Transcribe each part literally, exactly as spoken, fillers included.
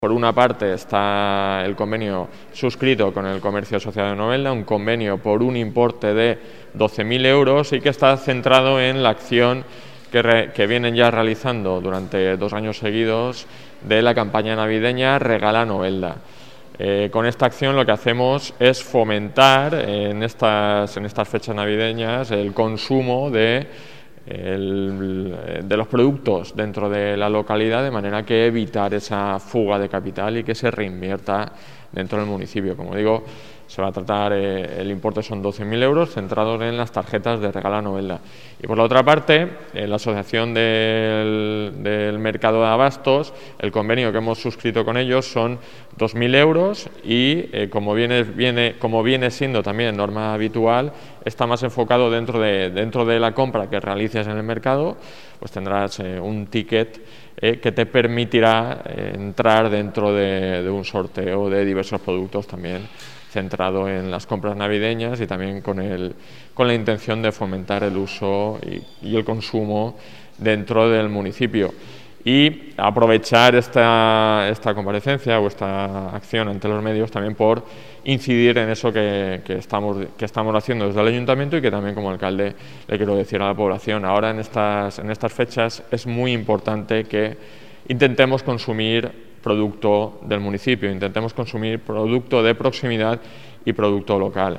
Por una parte está el convenio suscrito con el comercio asociado de Novelda, un convenio por un importe de doce mil euros y que está centrado en la acción que, re, que vienen ya realizando durante dos años seguidos de la campaña navideña Regala Novelda. Eh, con esta acción lo que hacemos es fomentar en estas, en estas fechas navideñas el consumo de El, de los productos dentro de la localidad, de manera que evitar esa fuga de capital y que se reinvierta dentro del municipio. Como digo, se va a tratar, eh, el importe son doce mil euros centrados en las tarjetas de Regala Novelda. Y por la otra parte, en la Asociación del, del Mercado de Abastos, el convenio que hemos suscrito con ellos son dos mil euros y, eh, como, viene, viene, como viene siendo también norma habitual, está más enfocado dentro de, dentro de la compra que realices en el mercado, pues tendrás eh, un ticket eh, que te permitirá eh, entrar dentro de, de un sorteo de diversos productos también centrado en las compras navideñas y también con, el, con la intención de fomentar el uso y, y el consumo dentro del municipio. Y aprovechar esta, esta comparecencia o esta acción ante los medios también por incidir en eso que, que, estamos, que estamos haciendo desde el Ayuntamiento y que también como alcalde le quiero decir a la población. Ahora en estas, en estas fechas es muy importante que intentemos consumir producto del municipio, intentemos consumir producto de proximidad y producto local.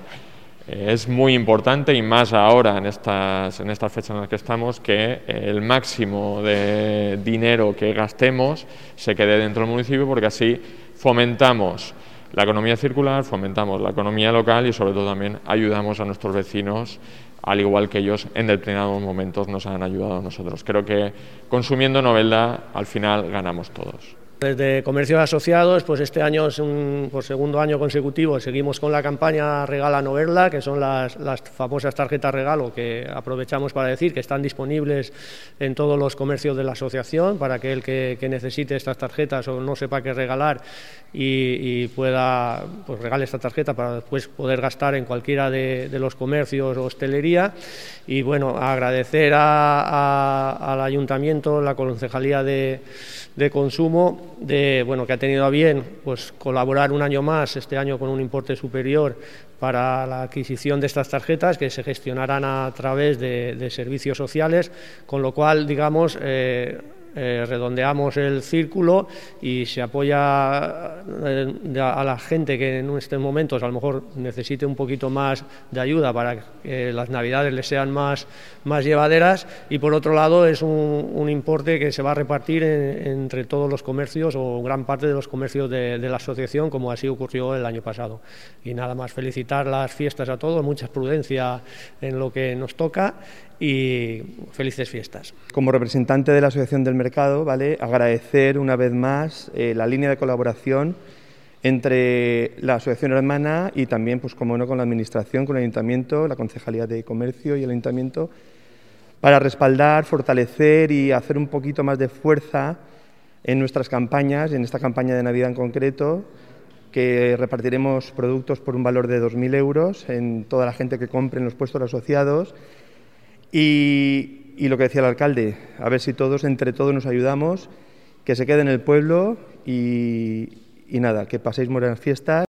Es muy importante, y más ahora en estas, en estas fechas en las que estamos, que el máximo de dinero que gastemos se quede dentro del municipio, porque así fomentamos la economía circular, fomentamos la economía local y sobre todo también ayudamos a nuestros vecinos, al igual que ellos en determinados momentos nos han ayudado a nosotros. Creo que consumiendo Novelda al final ganamos todos. Desde Comercios Asociados, pues este año es un, por segundo año consecutivo, seguimos con la campaña Regala Novelda, que son las, las famosas tarjetas regalo que aprovechamos para decir que están disponibles en todos los comercios de la asociación para que el que, que necesite estas tarjetas o no sepa qué regalar y, y pueda, pues regale esta tarjeta para después poder gastar en cualquiera de, de los comercios o hostelería. Y bueno, agradecer a, a, al Ayuntamiento, la Concejalía de, de Consumo, de bueno que ha tenido a bien pues colaborar un año más, este año con un importe superior para la adquisición de estas tarjetas que se gestionarán a través de, de servicios sociales, con lo cual digamos eh, Eh, redondeamos el círculo y se apoya eh, a la gente que en estos momentos a lo mejor necesite un poquito más de ayuda para que las navidades les sean más, más llevaderas, y por otro lado es un, un importe que se va a repartir en, entre todos los comercios o gran parte de los comercios de, de la asociación, como así ocurrió el año pasado. Y nada más, felicitar las fiestas a todos, mucha prudencia en lo que nos toca y felices fiestas. Como representante de la Asociación del Mercado, ¿vale?, agradecer una vez más eh, la línea de colaboración entre la asociación hermana y también, pues como no, con la Administración, con el Ayuntamiento, la Concejalía de Comercio y el Ayuntamiento, para respaldar, fortalecer y hacer un poquito más de fuerza en nuestras campañas, en esta campaña de Navidad en concreto, que repartiremos productos por un valor de dos mil euros en toda la gente que compre en los puestos asociados. Y, y lo que decía el alcalde, a ver si todos, entre todos nos ayudamos, que se quede en el pueblo y, y nada, que paséis buenas fiestas.